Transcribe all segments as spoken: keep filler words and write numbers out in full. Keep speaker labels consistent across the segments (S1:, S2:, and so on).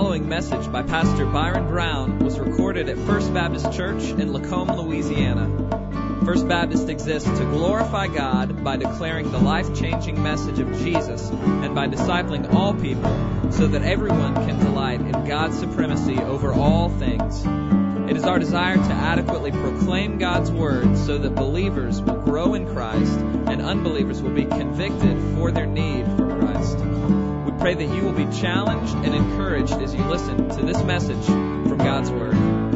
S1: following message by Pastor Byron Brown was recorded at First Baptist Church in Lacombe, Louisiana. First Baptist exists to glorify God by declaring the life-changing message of Jesus and by discipling all people so that everyone can delight in God's supremacy over all things. It is our desire to adequately proclaim God's Word so that believers will grow in Christ and unbelievers will be convicted for their need for Christ. We pray that you will be challenged and encouraged as you listen to this message from God's Word.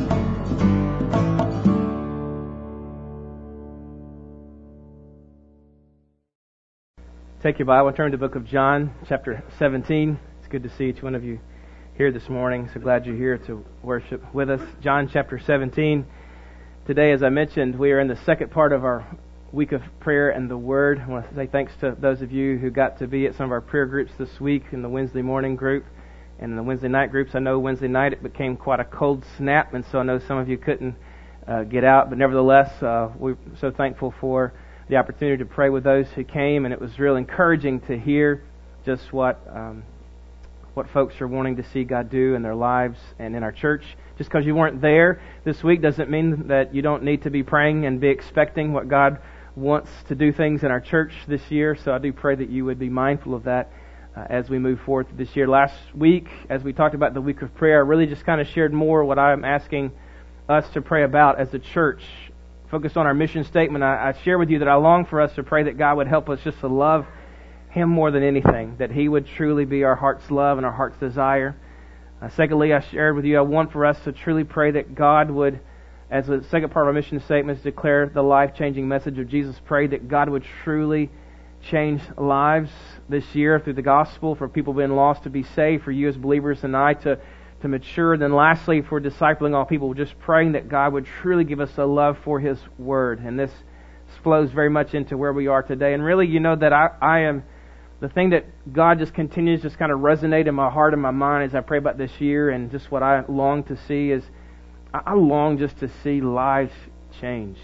S2: Take your Bible and turn to the book of John, chapter seventeen. It's good to see each one of you here this morning. So glad you're here to worship with us. John chapter seventeen. Today, as I mentioned, we are in the second part of our week of prayer and the Word. I want to say thanks to those of you who got to be at some of our prayer groups this week in the Wednesday morning group and in the Wednesday night groups. I know Wednesday night it became quite a cold snap, and so I know some of you couldn't uh, get out, but nevertheless, uh, we're so thankful for the opportunity to pray with those who came, and it was real encouraging to hear just what um, what folks are wanting to see God do in their lives and in our church. Just because you weren't there this week doesn't mean that you don't need to be praying and be expecting what God wants to do things in our church this year. So I do pray that you would be mindful of that uh, as we move forward this year. Last week, as we talked about the week of prayer, I really just kind of shared more what I'm asking us to pray about as a church. Focused on our mission statement, I, I share with you that I long for us to pray that God would help us just to love Him more than anything, that He would truly be our heart's love and our heart's desire. Uh, secondly, I shared with you I want for us to truly pray that God would, as the second part of our mission statement, is declare the life-changing message of Jesus. Pray that God would truly change lives this year through the gospel, for people being lost to be saved, for you as believers and I to to mature. And then lastly, for discipling all people, just praying that God would truly give us a love for His Word. And this flows very much into where we are today. And really, you know that I, I am, the thing that God just continues to just kind of resonate in my heart and my mind as I pray about this year, and just what I long to see is, I long just to see lives changed.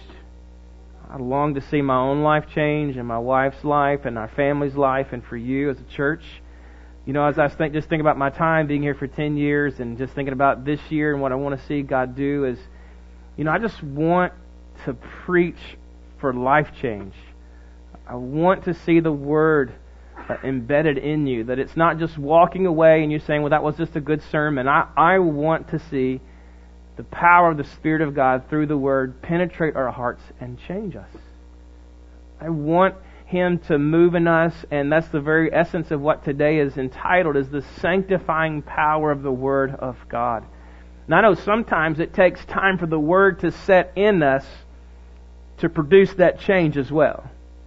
S2: I long to see my own life change, and my wife's life, and our family's life, and for you as a church. You know, as I think, just think about my time being here for ten years and just thinking about this year and what I want to see God do is, you know, I just want to preach for life change. I want to see the Word uh, embedded in you, that it's not just walking away and you saying, well, that was just a good sermon. I, I want to see the power of the Spirit of God through the Word penetrate our hearts and change us. I want Him to move in us, and that's the very essence of what today is entitled, is the sanctifying power of the Word of God. Now I know sometimes it takes time for the Word to set in us to produce that change as well.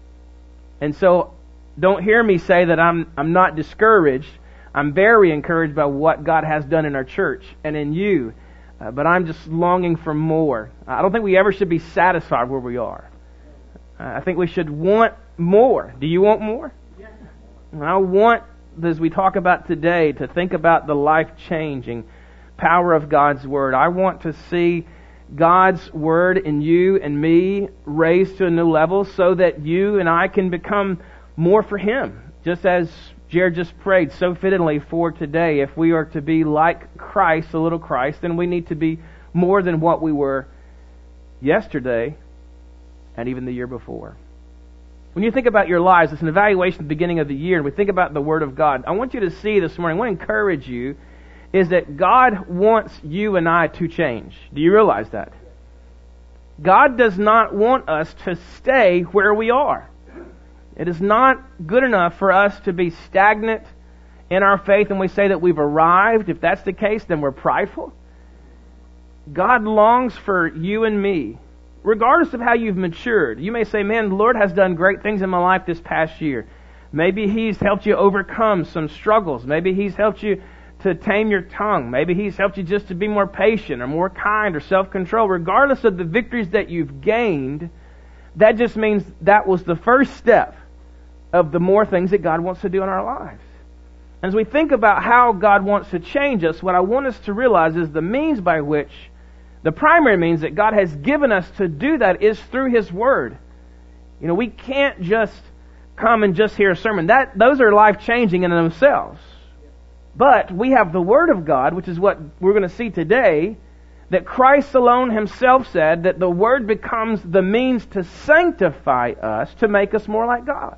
S2: And so don't hear me say that I'm I'm not discouraged. I'm very encouraged by what God has done in our church and in you. Uh, but I'm just longing for more. I don't think we ever should be satisfied where we are. Uh, I think we should want more. Do you want more? Yeah. I want, as we talk about today, to think about the life-changing power of God's Word. I want to see God's Word in you and me raised to a new level so that you and I can become more for Him. Just as Jared just prayed so fittingly for today, if we are to be like Christ, a little Christ, then we need to be more than what we were yesterday and even the year before. When you think about your lives, it's an evaluation at the beginning of the year, and we think about the Word of God. I want you to see this morning, I want to encourage you, is that God wants you and I to change. Do you realize that? God does not want us to stay where we are. It is not good enough for us to be stagnant in our faith and we say that we've arrived. If that's the case, then we're prideful. God longs for you and me, regardless of how you've matured. You may say, man, the Lord has done great things in my life this past year. Maybe He's helped you overcome some struggles. Maybe He's helped you to tame your tongue. Maybe He's helped you just to be more patient or more kind or self-control. Regardless of the victories that you've gained, that just means that was the first step of the more things that God wants to do in our lives. As we think about how God wants to change us, what I want us to realize is the means by which, the primary means that God has given us to do that is through His Word. You know, we can't just come and just hear a sermon. That those are life-changing in themselves. But we have the Word of God, which is what we're going to see today, that Christ alone Himself said that the Word becomes the means to sanctify us, to make us more like God.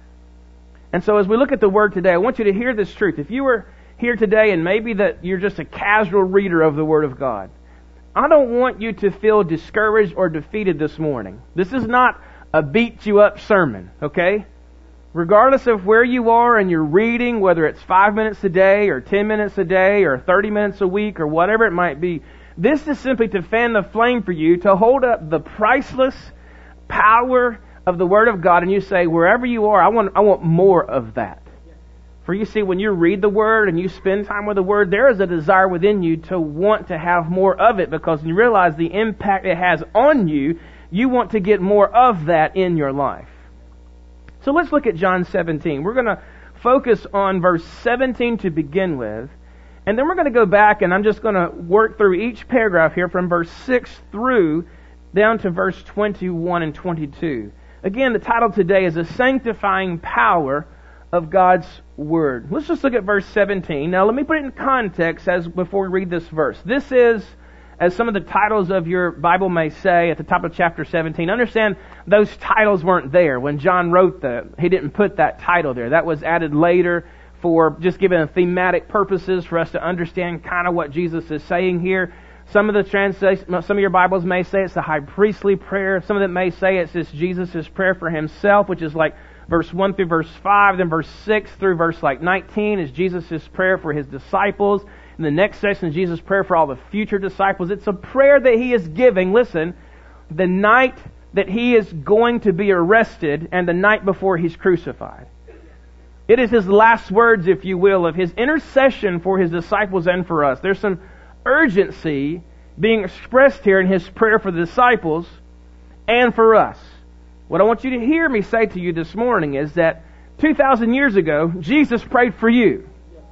S2: And so as we look at the Word today, I want you to hear this truth. If you were here today and maybe that you're just a casual reader of the Word of God, I don't want you to feel discouraged or defeated this morning. This is not a beat you up sermon, okay? Regardless of where you are and you're reading, whether it's five minutes a day or ten minutes a day or thirty minutes a week or whatever it might be, this is simply to fan the flame for you, to hold up the priceless power of the Word of God, and you say, wherever you are, I want, I want more of that. For you see, when you read the Word and you spend time with the Word, there is a desire within you to want to have more of it, because you realize the impact it has on you. You want to get more of that in your life. So let's look at John seventeen. We're going to focus on verse seventeen to begin with, and then we're going to go back, and I'm just going to work through each paragraph here from verse six through down to verse twenty-one and twenty-two. Again, the title today is The Sanctifying Power of God's Word. Let's just look at verse seventeen. Now let me put it in context as before we read this verse. This is, as some of the titles of your Bible may say at the top of chapter seventeen, understand those titles weren't there. When John wrote that, he didn't put that title there. That was added later for just giving thematic purposes for us to understand kind of what Jesus is saying here. Some of the translations, some of your Bibles may say it's the high priestly prayer. Some of them may say it's just Jesus' prayer for Himself, which is like verse one through verse five, then verse six through verse like nineteen is Jesus' prayer for His disciples. In the next section is Jesus' prayer for all the future disciples. It's a prayer that He is giving, listen, the night that He is going to be arrested and the night before He's crucified. It is His last words, if you will, of His intercession for His disciples and for us. There's some urgency being expressed here in His prayer for the disciples and for us. What I want you to hear me say to you this morning is that two thousand years ago, Jesus prayed for you.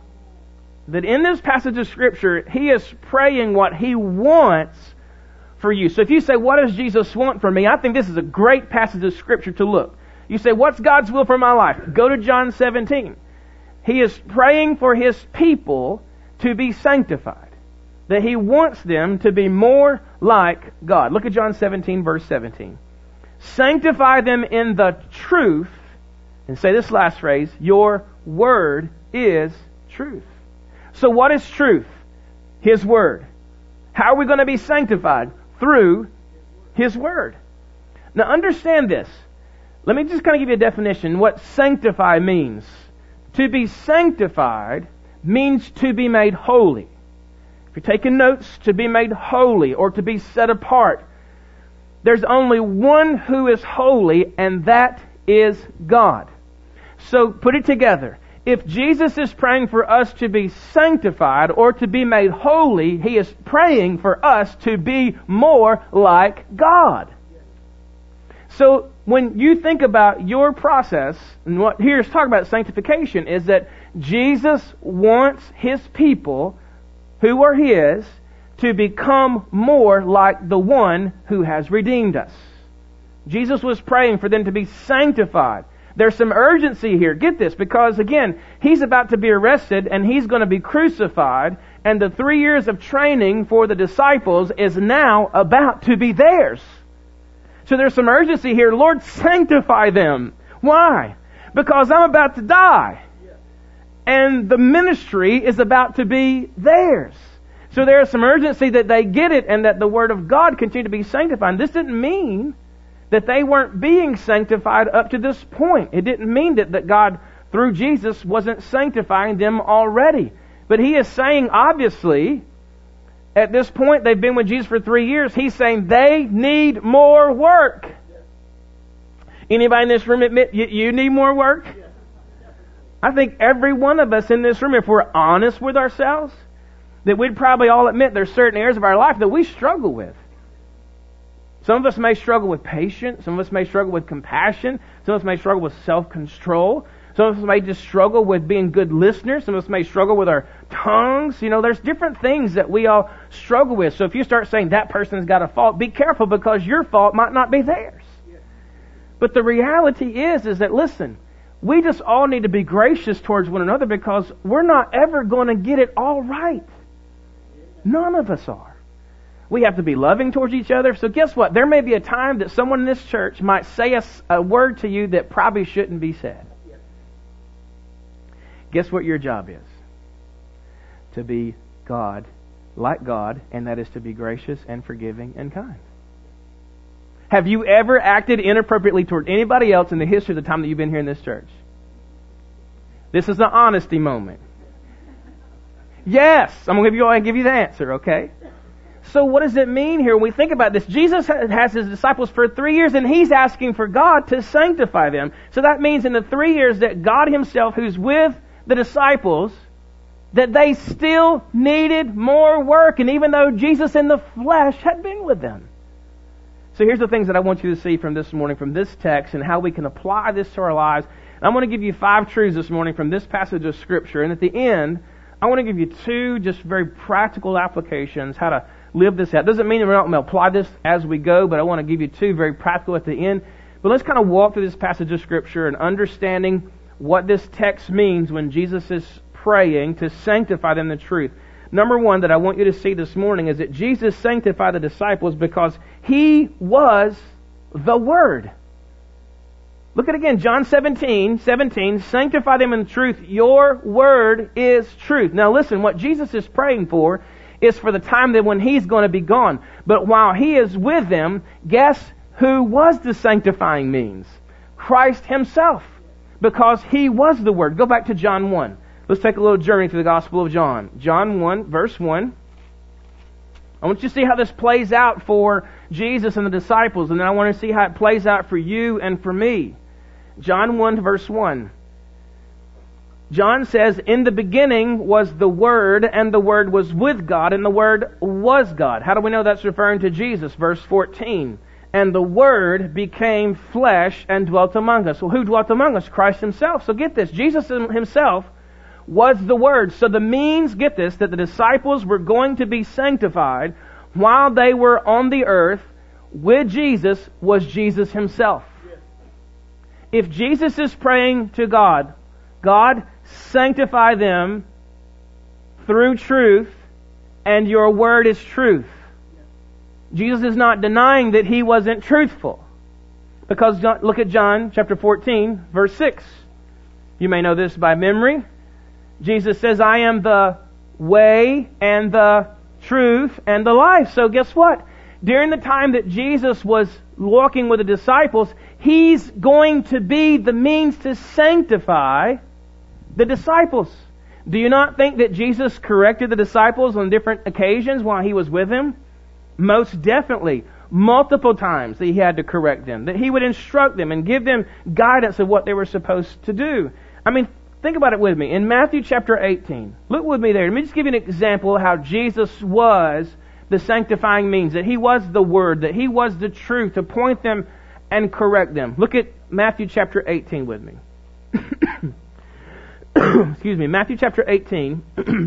S2: That in this passage of Scripture, He is praying what He wants for you. So if you say, what does Jesus want from me? I think this is a great passage of Scripture to look. You say, what's God's will for my life? Go to John seventeen. He is praying for His people to be sanctified. That He wants them to be more like God. Look at John seventeen, verse seventeen. Sanctify them in the truth, and say this last phrase, your word is truth. So what is truth? His Word. How are we going to be sanctified? Through His Word. Now understand this. Let me just kind of give you a definition. What sanctify means. To be sanctified means to be made holy. If you're taking notes, to be made holy or to be set apart. There's only one who is holy, and that is God. So put it together. If Jesus is praying for us to be sanctified or to be made holy, He is praying for us to be more like God. So when you think about your process, and what here is talking about sanctification, is that Jesus wants His people, who are His, to become more like the one who has redeemed us. Jesus was praying for them to be sanctified. There's some urgency here. Get this, because again, He's about to be arrested and He's going to be crucified, and the three years of training for the disciples is now about to be theirs. So there's some urgency here. Lord, sanctify them. Why? Because I'm about to die. And the ministry is about to be theirs. So there is some urgency that they get it and that the Word of God continue to be sanctified. This didn't mean that they weren't being sanctified up to this point. It didn't mean that, that God, through Jesus, wasn't sanctifying them already. But He is saying, obviously, at this point, they've been with Jesus for three years. He's saying they need more work. Anybody in this room admit you, you need more work? I think every one of us in this room, if we're honest with ourselves, that we'd probably all admit there's certain areas of our life that we struggle with. Some of us may struggle with patience. Some of us may struggle with compassion. Some of us may struggle with self-control. Some of us may just struggle with being good listeners. Some of us may struggle with our tongues. You know, there's different things that we all struggle with. So if you start saying that person's got a fault, be careful, because your fault might not be theirs. But the reality is, is that, listen, we just all need to be gracious towards one another because we're not ever going to get it all right. None of us are. We have to be loving towards each other. So guess what? There may be a time that someone in this church might say a, a word to you that probably shouldn't be said. Guess what your job is? To be God, like God, and that is to be gracious and forgiving and kind. Have you ever acted inappropriately toward anybody else in the history of the time that you've been here in this church? This is the honesty moment. Yes, I'm going to give you, I'll give you the answer, okay? So what does it mean here when we think about this? Jesus has His disciples for three years and He's asking for God to sanctify them. So that means in the three years that God Himself, who's with the disciples, that they still needed more work, and even though Jesus in the flesh had been with them. So here's the things that I want you to see from this morning, from this text, and how we can apply this to our lives. And I'm going to give you five truths this morning from this passage of Scripture, and at the end, I want to give you two just very practical applications, how to live this out. Doesn't mean that we're not going to apply this as we go, but I want to give you two very practical at the end. But let's kind of walk through this passage of Scripture and understanding what this text means when Jesus is praying to sanctify them in the truth. Number one that I want you to see this morning is that Jesus sanctified the disciples because He was the Word. Look at it again, John seventeen, seventeen, sanctify them in the truth. Your Word is truth. Now listen, what Jesus is praying for is for the time that when He's going to be gone. But while He is with them, guess who was the sanctifying means? Christ Himself. Because He was the Word. Go back to John one. Let's take a little journey through the Gospel of John. John one, verse one. I want you to see how this plays out for Jesus and the disciples, and then I want to see how it plays out for you and for me. John one, verse one. John says, in the beginning was the Word, and the Word was with God, and the Word was God. How do we know that's referring to Jesus? Verse fourteen. And the Word became flesh and dwelt among us. Well, who dwelt among us? Christ Himself. So get this, Jesus Himself was the Word. So the means, get this, that the disciples were going to be sanctified while they were on the earth with Jesus was Jesus Himself. If Jesus is praying to God, God, sanctify them through truth, and your Word is truth. Jesus is not denying that He wasn't truthful. Because look at John chapter fourteen, verse six. You may know this by memory. Jesus says, I am the way and the truth and the life. So guess what? During the time that Jesus was walking with the disciples, He's going to be the means to sanctify the disciples. Do you not think that Jesus corrected the disciples on different occasions while He was with them? Most definitely. Multiple times that He had to correct them. That He would instruct them and give them guidance of what they were supposed to do. I mean, think about it with me. In Matthew chapter eighteen, look with me there. Let me just give you an example of how Jesus was the sanctifying means. That He was the Word. That He was the truth to point them and correct them. Look at Matthew chapter eighteen with me. Excuse me. Matthew chapter eighteen.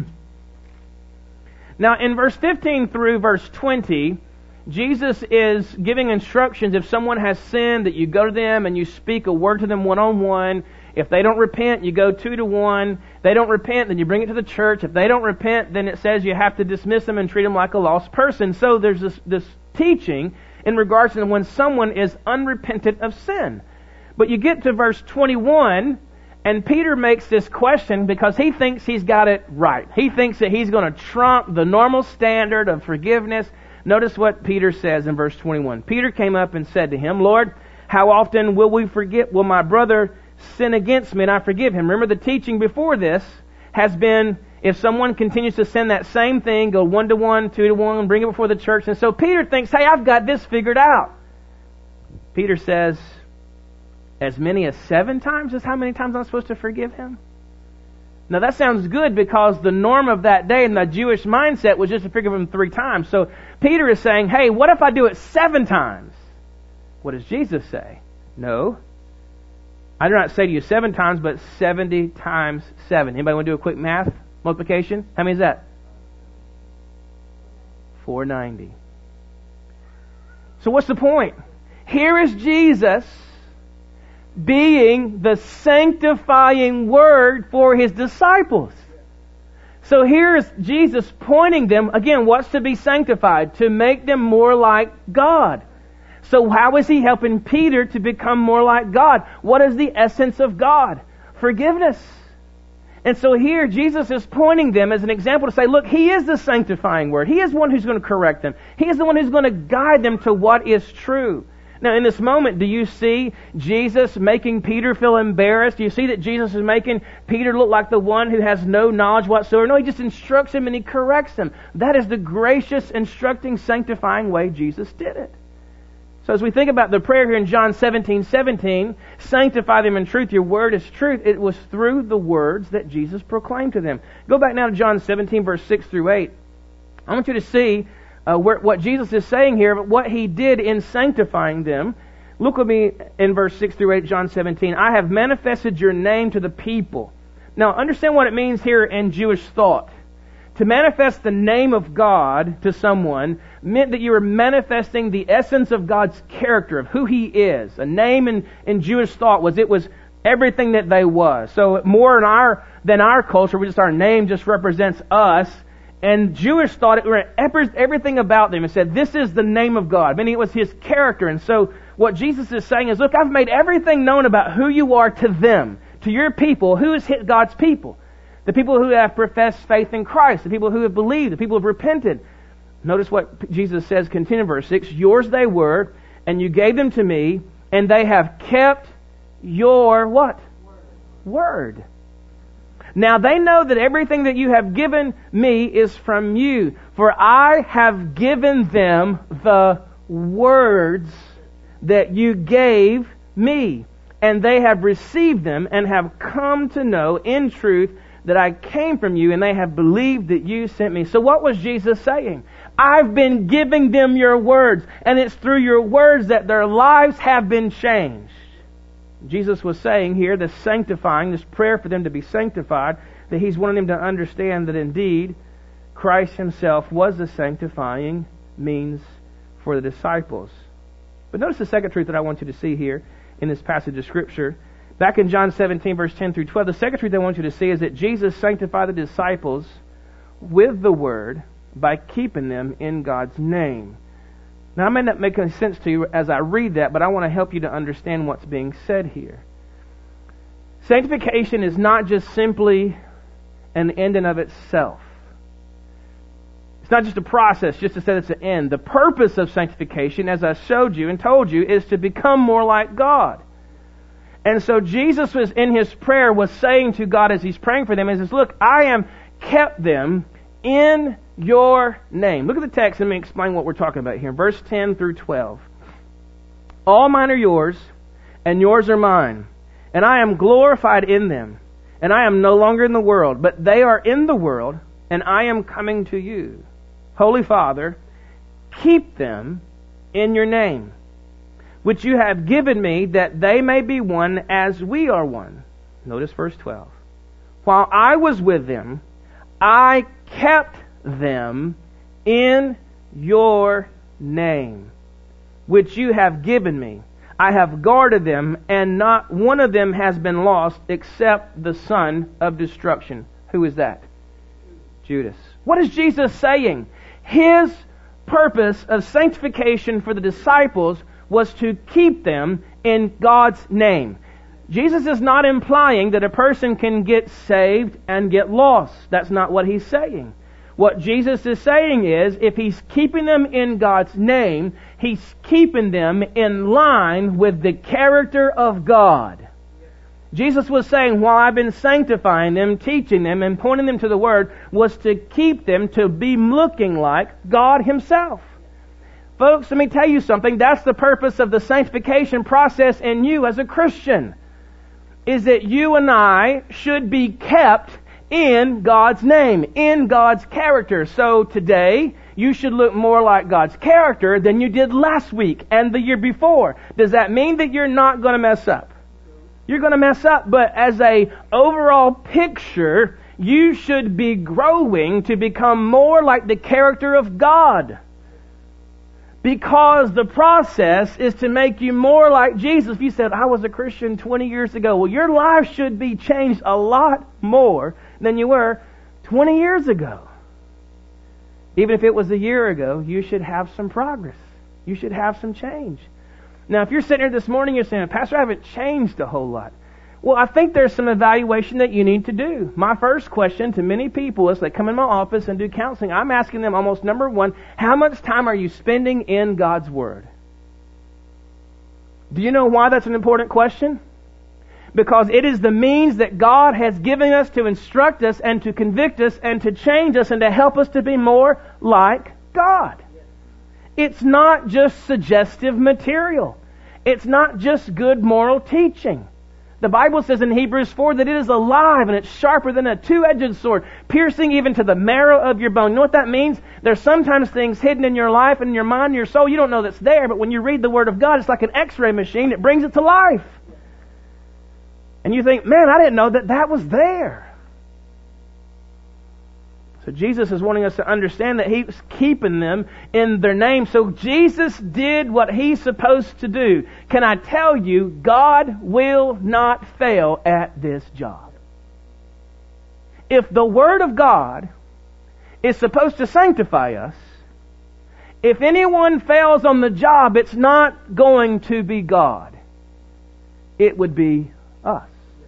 S2: Now, in verse fifteen through verse twenty, Jesus is giving instructions. If someone has sinned, that you go to them and you speak a word to them one-on-one. If they don't repent, you go two to one. If they don't repent, then you bring it to the church. If they don't repent, then it says you have to dismiss them and treat them like a lost person. So there's this, this teaching in regards to when someone is unrepentant of sin. But you get to verse twenty-one, and Peter makes this question because he thinks he's got it right. He thinks that he's going to trump the normal standard of forgiveness. Notice what Peter says in verse twenty-one. Peter came up and said to Him, Lord, how often will we forget, will my brother sin against me and I forgive him? Remember, the teaching before this has been, if someone continues to sin that same thing, go one to one, two to one, bring it before the church. And so Peter thinks, hey, I've got this figured out. Peter says, as many as seven times is how many times I'm supposed to forgive him? Now that sounds good because the norm of that day in the Jewish mindset was just to forgive him three times. So Peter is saying, hey, what if I do it seven times? What does Jesus say? No. I do not say to you seven times, but seventy times seven. Anybody want to do a quick math multiplication? How many is that? four ninety. So what's the point? Here is Jesus being the sanctifying Word for His disciples. So here's Jesus pointing them, again, what's to be sanctified? To make them more like God. So how is He helping Peter to become more like God? What is the essence of God? Forgiveness. And so here Jesus is pointing them as an example to say, look, He is the sanctifying Word. He is one who's going to correct them. He is the one who's going to guide them to what is true. Now, in this moment, do you see Jesus making Peter feel embarrassed? Do you see that Jesus is making Peter look like the one who has no knowledge whatsoever? No, He just instructs him and He corrects him. That is the gracious, instructing, sanctifying way Jesus did it. So as we think about the prayer here in John seventeen seventeen, sanctify them in truth, your word is truth, it was through the words that Jesus proclaimed to them. Go back now to John seventeen, verse six through eight. I want you to see Uh, where, what Jesus is saying here, but what He did in sanctifying them. Look with me in verse six through eight, John seventeen. I have manifested your name to the people. Now, understand what it means here in Jewish thought. To manifest the name of God to someone meant that you were manifesting the essence of God's character, of who He is. A name in, in Jewish thought was, it was everything that they was. So more in our, than our culture, we just, our name just represents us. And Jewish thought it were everything about them. It said, this is the name of God. Meaning it was His character. And so what Jesus is saying is, look, I've made everything known about who you are to them, to your people. Who is God's people? The people who have professed faith in Christ. The people who have believed. The people who have repented. Notice what Jesus says, continue in verse six. Yours they were, and you gave them to me, and they have kept your what? Word. Word. Now they know that everything that you have given me is from you. For I have given them the words that you gave me. And they have received them and have come to know in truth that I came from you, and they have believed that you sent me. So what was Jesus saying? I've been giving them your words, and it's through your words that their lives have been changed. Jesus was saying here, this sanctifying, this prayer for them to be sanctified, that He's wanting them to understand that indeed Christ Himself was the sanctifying means for the disciples. But notice the second truth that I want you to see here in this passage of Scripture. Back in John seventeen, verse ten through twelve, the second truth I want you to see is that Jesus sanctified the disciples with the Word by keeping them in God's name. Now, I may not make any sense to you as I read that, but I want to help you to understand what's being said here. Sanctification is not just simply an end in of itself. It's not just a process, just to say it's an end. The purpose of sanctification, as I showed you and told you, is to become more like God. And so Jesus was in His prayer was saying to God as He's praying for them, He says, look, I am kept them in your name. Look at the text and let me explain what we're talking about here. Verse ten through twelve. All mine are yours, and yours are mine, and I am glorified in them, and I am no longer in the world, but they are in the world, and I am coming to you. Holy Father, keep them in your name, which you have given me, that they may be one as we are one. Notice verse twelve. While I was with them, I kept them in your name, which you have given me. I have guarded them, and not one of them has been lost except the son of destruction. Who is that? Judas. What is Jesus saying? His purpose of sanctification for the disciples was to keep them in God's name. Jesus is not implying that a person can get saved and get lost. That's not what He's saying. What Jesus is saying is, if He's keeping them in God's name, He's keeping them in line with the character of God. Jesus was saying, while I've been sanctifying them, teaching them, and pointing them to the Word, was to keep them to be looking like God Himself. Folks, let me tell you something. That's the purpose of the sanctification process in you as a Christian. Is that you and I should be kept in God's name, in God's character. So today, you should look more like God's character than you did last week and the year before. Does that mean that you're not going to mess up? You're going to mess up, but as a overall picture, you should be growing to become more like the character of God. because the process is to make you more like Jesus. If you said, I was a Christian twenty years ago, well, your life should be changed a lot more than you were twenty years ago. Even if it was a year ago, you should have some progress. You should have some change. Now, if you're sitting here this morning, you're saying, Pastor, I haven't changed a whole lot. Well, I think there's some evaluation that you need to do. My first question to many people is they come in my office and do counseling. I'm asking them almost number one, how much time are you spending in God's Word? Do you know why that's an important question? Because it is the means that God has given us to instruct us and to convict us and to change us and to help us to be more like God. It's not just suggestive material. It's not just good moral teaching. The Bible says in Hebrews four that it is alive and it's sharper than a two-edged sword, piercing even to the marrow of your bone. You know what that means? There's sometimes things hidden in your life and in your mind and your soul. You don't know that's there, but when you read the Word of God, it's like an x-ray machine. It brings it to life. And you think, man, I didn't know that that was there. So Jesus is wanting us to understand that He's keeping them in their name. So Jesus did what He's supposed to do. Can I tell you, God will not fail at this job. If the Word of God is supposed to sanctify us, if anyone fails on the job, it's not going to be God. It would be us.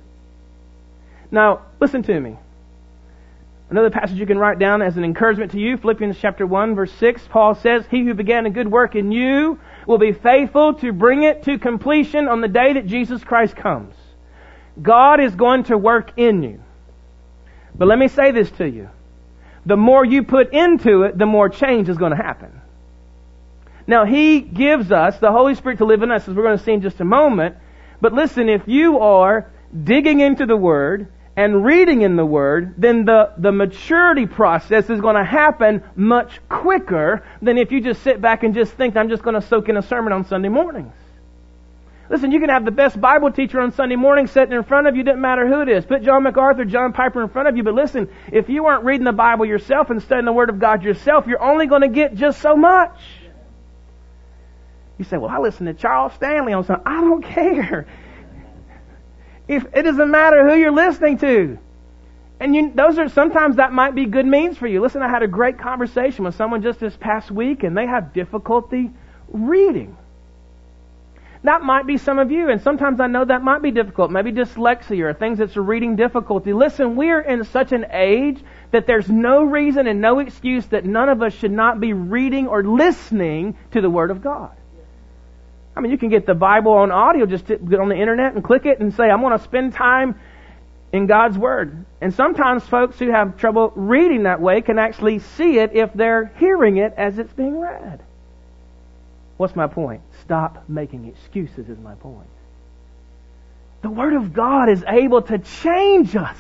S2: Now, listen to me. Another passage you can write down as an encouragement to you, Philippians chapter one, verse six, Paul says, He who began a good work in you will be faithful to bring it to completion on the day that Jesus Christ comes. God is going to work in you. But let me say this to you. The more you put into it, the more change is going to happen. Now, He gives us the Holy Spirit to live in us, as we're going to see in just a moment. But listen, if you are digging into the Word and reading in the Word, then the, the maturity process is going to happen much quicker than if you just sit back and just think, I'm just going to soak in a sermon on Sunday mornings. Listen, you can have the best Bible teacher on Sunday morning sitting in front of you, doesn't matter who it is. Put John MacArthur, John Piper in front of you, but listen, if you aren't reading the Bible yourself and studying the Word of God yourself, you're only going to get just so much. You say, well, I listen to Charles Stanley on Sunday. I don't care. If it doesn't matter who you're listening to. And you, those are, sometimes that might be good means for you. Listen, I had a great conversation with someone just this past week and they have difficulty reading. That might be some of you, and sometimes I know that might be difficult. Maybe dyslexia or things that's a reading difficulty. Listen, we're in such an age that there's no reason and no excuse that none of us should not be reading or listening to the Word of God. I mean, you can get the Bible on audio, just get on the internet and click it and say, I'm going to spend time in God's Word. And sometimes folks who have trouble reading that way can actually see it if they're hearing it as it's being read. What's my point? Stop making excuses is my point. The Word of God is able to change us.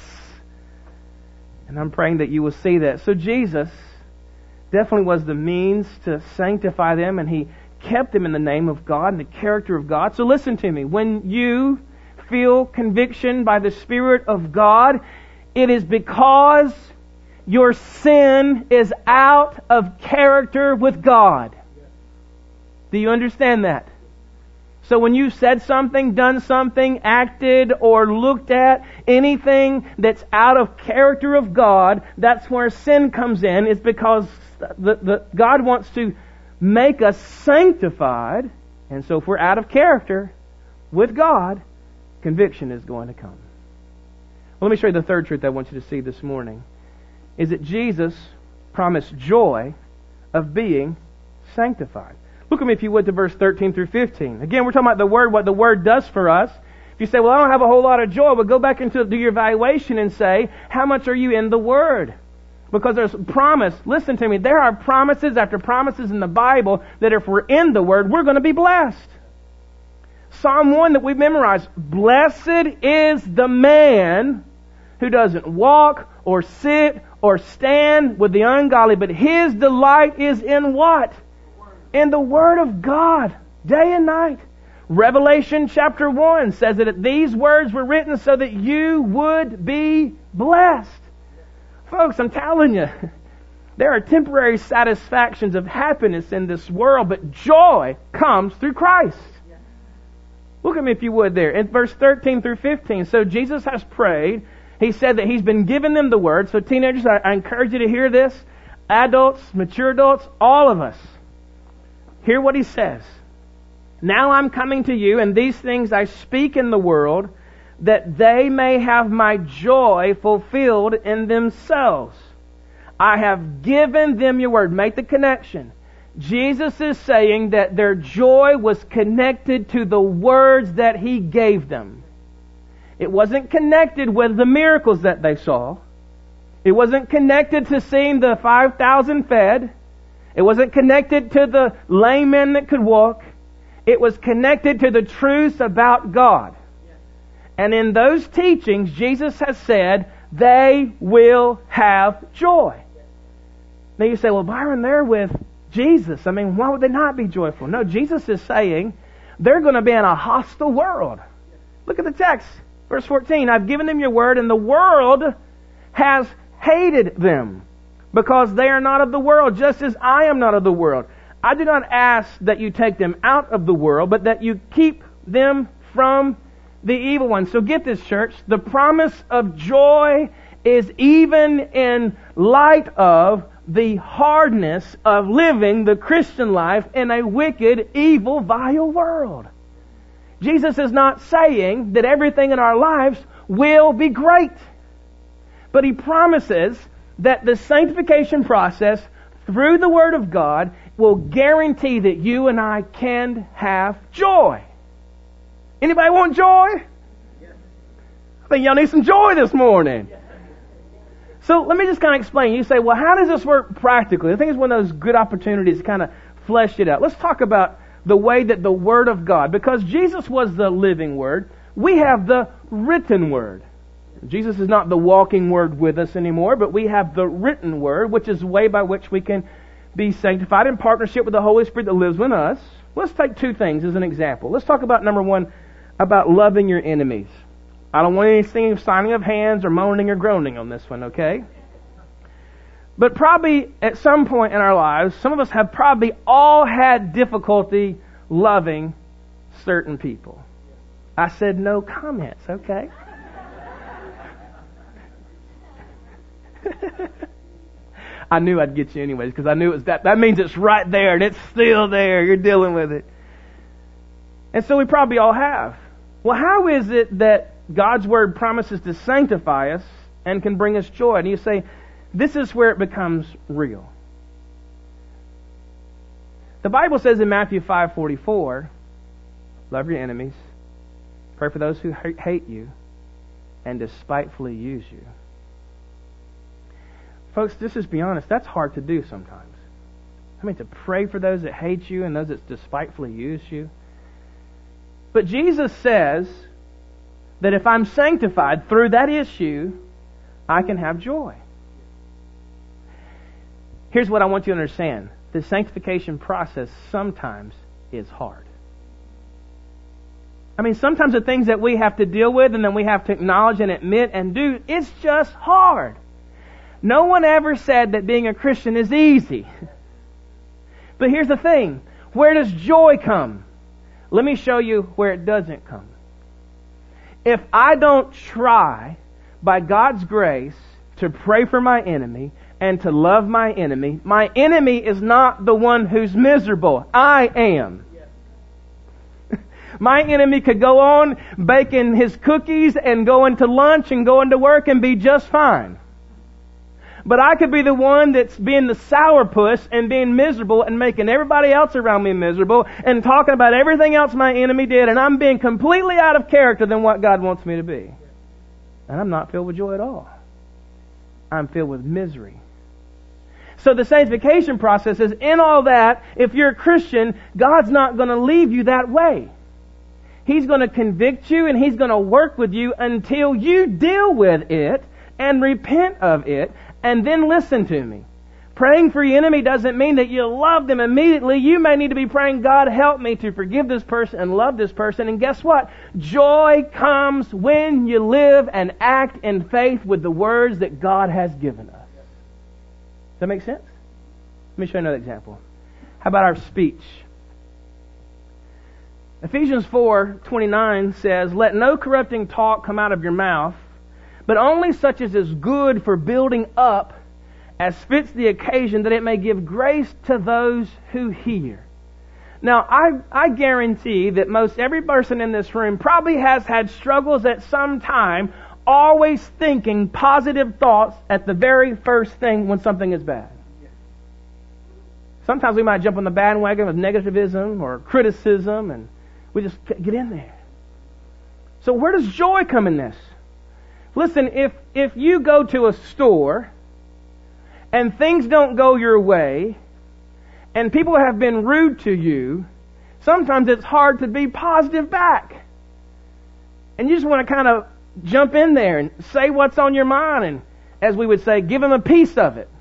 S2: And I'm praying that you will see that. So Jesus definitely was the means to sanctify them, and He kept them in the name of God and the character of God. So listen to me. When you feel conviction by the Spirit of God, it is because your sin is out of character with God. Do you understand that? So when you said something, done something, acted, or looked at anything that's out of character of God, that's where sin comes in. It's because the, the, God wants to make us sanctified. And so if we're out of character with God, conviction is going to come. Well, let me show you the third truth I want you to see this morning. Is that Jesus promised joy of being sanctified. Look at me, if you would, to verse thirteen through fifteen. Again, we're talking about the Word, what the Word does for us. If you say, well, I don't have a whole lot of joy, well, go back and do your evaluation and say, how much are you in the Word? Because there's promise. Listen to me. There are promises after promises in the Bible that if we're in the Word, we're going to be blessed. Psalm one that we've memorized. Blessed is the man who doesn't walk or sit or stand with the ungodly, but his delight is in what? In the Word of God, day and night. Revelation chapter one says that these words were written so that you would be blessed. Folks, I'm telling you, There are temporary satisfactions of happiness in this world, but joy comes through Christ. Look at me if you would there. In verse thirteen through fifteen. So Jesus has prayed. He said that He's been giving them the Word. So teenagers, I, I encourage you to hear this. Adults, mature adults, all of us. Hear what He says. Now I'm coming to you, and these things I speak in the world, that they may have my joy fulfilled in themselves. I have given them your word. Make the connection. Jesus is saying that their joy was connected to the words that He gave them. It wasn't connected with the miracles that they saw. It wasn't connected to seeing the five thousand fed. It wasn't connected to the lame men that could walk. It was connected to the truths about God. And in those teachings, Jesus has said, they will have joy. Now you say, well, Byron, they're with Jesus. I mean, why would they not be joyful? No, Jesus is saying they're going to be in a hostile world. Look at the text. Verse fourteen, I've given them your word, and the world has hated them because they are not of the world, just as I am not of the world. I do not ask that you take them out of the world, but that you keep them from the evil one. So get this, church. The promise of joy is even in light of the hardness of living the Christian life in a wicked, evil, vile world. Jesus is not saying that everything in our lives will be great. But He promises that the sanctification process through the Word of God will guarantee that you and I can have joy. Anybody want joy? I think y'all need some joy this morning. So let me just kind of explain. You say, well, how does this work practically? I think it's one of those good opportunities to kind of flesh it out. Let's talk about the way that the Word of God, because Jesus was the living Word, we have the written Word. Jesus is not the walking Word with us anymore, but we have the written Word, which is the way by which we can be sanctified in partnership with the Holy Spirit that lives in us. Let's take two things as an example. Let's talk about, number one, about loving your enemies. I don't want anything of signing of hands or moaning or groaning on this one, okay? But probably at some point in our lives, some of us have probably all had difficulty loving certain people. I said no comments, okay? I knew I'd get you anyways, because I knew it was that. That means it's right there and it's still there. You're dealing with it. And so we probably all have. Well, how is it that God's Word promises to sanctify us and can bring us joy? And you say, this is where it becomes real. The Bible says in Matthew five forty-four, love your enemies, pray for those who hate you and despitefully use you. Folks, just to be honest, that's hard to do sometimes. I mean, to pray for those that hate you and those that despitefully use you. But Jesus says that if I'm sanctified through that issue, I can have joy. Here's what I want you to understand. The sanctification process sometimes is hard. I mean, sometimes the things that we have to deal with and then we have to acknowledge and admit and do, it's just hard. No one ever said that being a Christian is easy. But here's the thing. Where does joy come? Let me show you where it doesn't come. If I don't try, by God's grace, to pray for my enemy and to love my enemy, my enemy is not the one who's miserable. I am. My enemy could go on baking his cookies and going to lunch and going to work and be just fine. But I could be the one that's being the sourpuss and being miserable and making everybody else around me miserable and talking about everything else my enemy did, and I'm being completely out of character than what God wants me to be. And I'm not filled with joy at all. I'm filled with misery. So the sanctification process is, in all that, if you're a Christian, God's not going to leave you that way. He's going to convict you and He's going to work with you until you deal with it and repent of it. And then listen to me. Praying for your enemy doesn't mean that you love them immediately. You may need to be praying, God, help me to forgive this person and love this person. And guess what? Joy comes when you live and act in faith with the words that God has given us. Does that make sense? Let me show you another example. How about our speech? Ephesians four twenty-nine says, "Let no corrupting talk come out of your mouth, but only such as is good for building up, as fits the occasion, that it may give grace to those who hear." Now, I, I guarantee that most every person in this room probably has had struggles at some time, always thinking positive thoughts at the very first thing when something is bad. Sometimes we might jump on the bandwagon of negativism or criticism, and we just get in there. So where does joy come in this? Listen, if if you go to a store and things don't go your way, and people have been rude to you, sometimes it's hard to be positive back. And you just want to kind of jump in there and say what's on your mind, and, as we would say, give them a piece of it.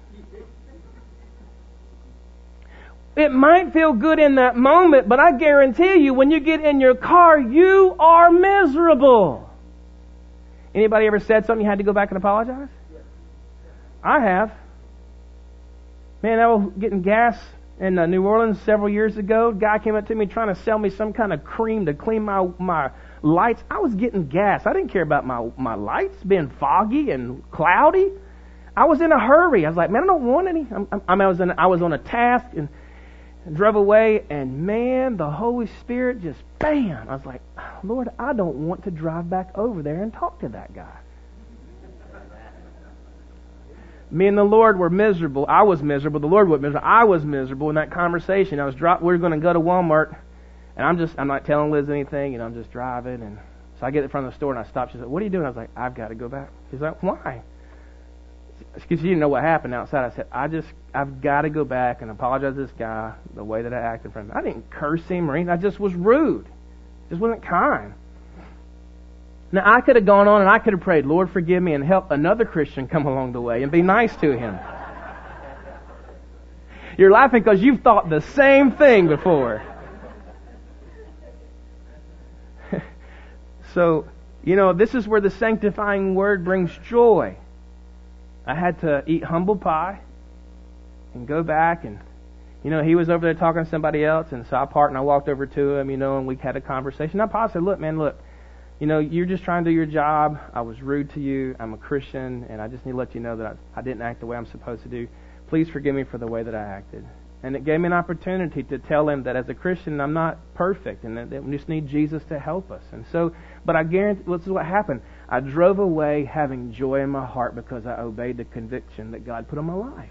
S2: It might feel good in that moment, but I guarantee you, when you get in your car, you are miserable. Anybody ever said something you had to go back and apologize? I have. Man, I was getting gas in uh, New Orleans several years ago. A guy came up to me trying to sell me some kind of cream to clean my my lights. I was getting gas. I didn't care about my, my lights being foggy and cloudy. I was in a hurry. I was like, man, I don't want any. I'm, I'm, I was in, I was on a task and drove away, and man, the Holy Spirit just, bam! I was like, Lord, I don't want to drive back over there and talk to that guy. Me and the Lord were miserable. I was miserable. The Lord was miserable. I was miserable in that conversation. I was dro- we were going to go to Walmart, and I'm just, I'm not telling Liz anything, you know, I'm just driving, and so I get in front of the store, and I stop. She said, "What are you doing?" I was like, "I've got to go back." She's like, "Why?" Because she didn't know what happened outside. I said, I just, I've got to go back and apologize to this guy, the way that I acted in front of him. I didn't curse him or anything. I just was rude. Just wasn't kind. Now, I could have gone on and I could have prayed, "Lord, forgive me," and help another Christian come along the way and be nice to him. You're laughing because you've thought the same thing before. So, you know, this is where the sanctifying word brings joy. I had to eat humble pie and go back, and, you know, he was over there talking to somebody else, and so I parked and I walked over to him, you know, and we had a conversation. I paused and said, "Look, man, look, you know, you're just trying to do your job. I was rude to you. I'm a Christian, and I just need to let you know that I, I didn't act the way I'm supposed to do. Please forgive me for the way that I acted." And it gave me an opportunity to tell him that as a Christian, I'm not perfect, and that, that we just need Jesus to help us. And so, but I guarantee, this is what happened. I drove away having joy in my heart because I obeyed the conviction that God put on my life.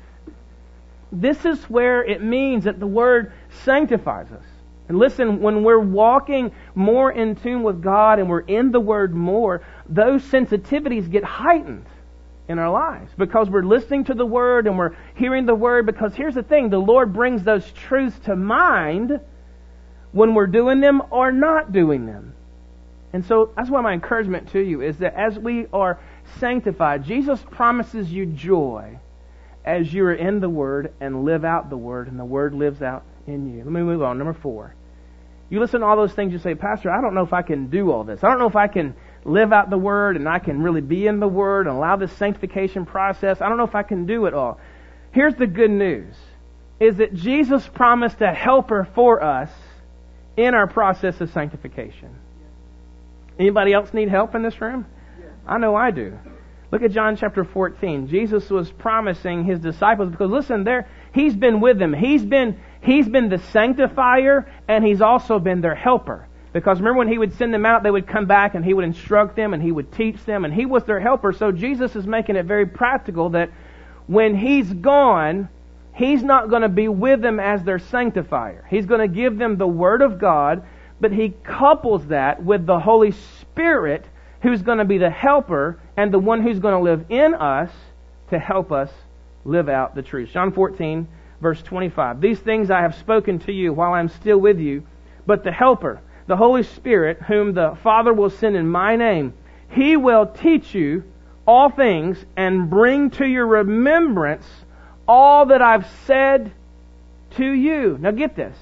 S2: This is where it means that the Word sanctifies us. And listen, when we're walking more in tune with God and we're in the Word more, those sensitivities get heightened in our lives because we're listening to the Word and we're hearing the Word. Because here's the thing, the Lord brings those truths to mind when we're doing them or not doing them. And so that's why my encouragement to you is that as we are sanctified, Jesus promises you joy as you are in the Word and live out the Word, and the Word lives out in you. Let me move on. Number four. You listen to all those things, you say, "Pastor, I don't know if I can do all this. I don't know if I can live out the Word and I can really be in the Word and allow this sanctification process. I don't know if I can do it all." Here's the good news, is that Jesus promised a helper for us in our process of sanctification. Anybody else need help in this room? I know I do. Look at John chapter fourteen. Jesus was promising His disciples, because listen, there He's been with them. He's been He's been the sanctifier, and He's also been their helper. Because remember, when He would send them out, they would come back and He would instruct them and He would teach them, and He was their helper. So Jesus is making it very practical that when He's gone, He's not going to be with them as their sanctifier. He's going to give them the Word of God, but He couples that with the Holy Spirit, who's going to be the helper and the one who's going to live in us to help us live out the truth. John fourteen, verse twenty-five. "These things I have spoken to you while I am still with you, but the helper, the Holy Spirit, whom the Father will send in my name, He will teach you all things and bring to your remembrance all that I've said to you." Now get this.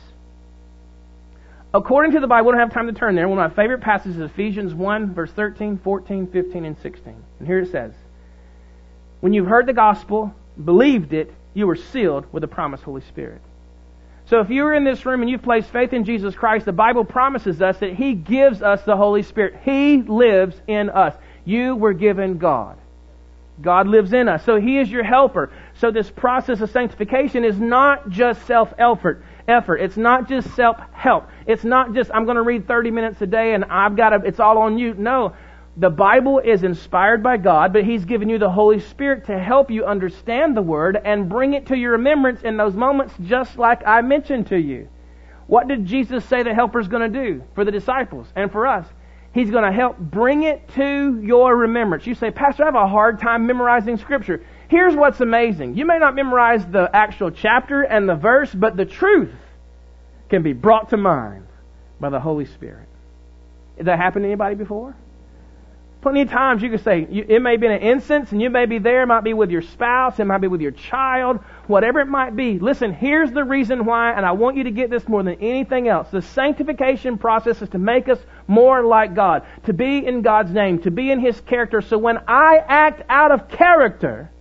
S2: According to the Bible, we don't have time to turn there. One of my favorite passages is Ephesians one, verse thirteen, fourteen, fifteen, and sixteen. And here it says, "When you've heard the gospel, believed it, you are sealed with the promised Holy Spirit. So if you're in this room and you've placed faith in Jesus Christ, the Bible promises us that He gives us the Holy Spirit. He lives in us. You were given God. God lives in us. So He is your helper. So this process of sanctification is not just self-effort. Effort. It's not just self-help. It's not just, I'm going to read thirty minutes a day and I've got to, it's all on you. No. The Bible is inspired by God, but He's given you the Holy Spirit to help you understand the Word and bring it to your remembrance in those moments, just like I mentioned to you. What did Jesus say the helper's going to do for the disciples and for us? He's going to help bring it to your remembrance. You say, Pastor, I have a hard time memorizing Scripture. Here's what's amazing. You may not memorize the actual chapter and the verse, but the truth can be brought to mind by the Holy Spirit. Has that happened to anybody before? Plenty of times you can say, you, it may be an instance and you may be there, it might be with your spouse, it might be with your child, whatever it might be. Listen, here's the reason why, and I want you to get this more than anything else. The sanctification process is to make us more like God, to be in God's name, to be in His character. So when I act out of character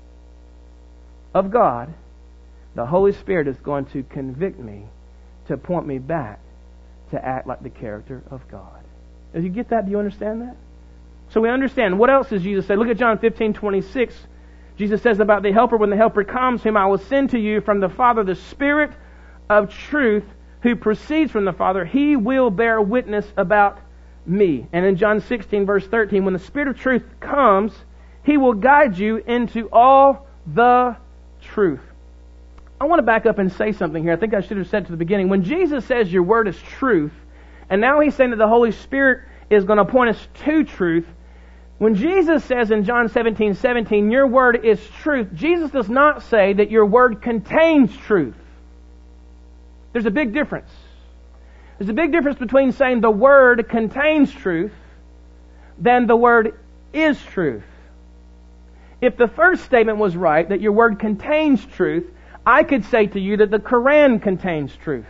S2: of God, the Holy Spirit is going to convict me, to point me back to act like the character of God. Did you get that? Do you understand that? So we understand. What else does Jesus say? Look at John fifteen twenty-six. Jesus says about the Helper, when the Helper comes, whom I will send to you from the Father, the Spirit of truth, who proceeds from the Father, He will bear witness about me. And in John sixteen, verse thirteen, when the Spirit of truth comes, He will guide you into all the truth. I want to back up and say something here. I think I should have said to the beginning. When Jesus says your word is truth, and now He's saying that the Holy Spirit is going to point us to truth, when Jesus says in John seventeen seventeen, your word is truth, Jesus does not say that your word contains truth. There's a big difference. There's a big difference between saying the word contains truth than the word is truth. If the first statement was right, that your word contains truth, I could say to you that the Quran contains truth.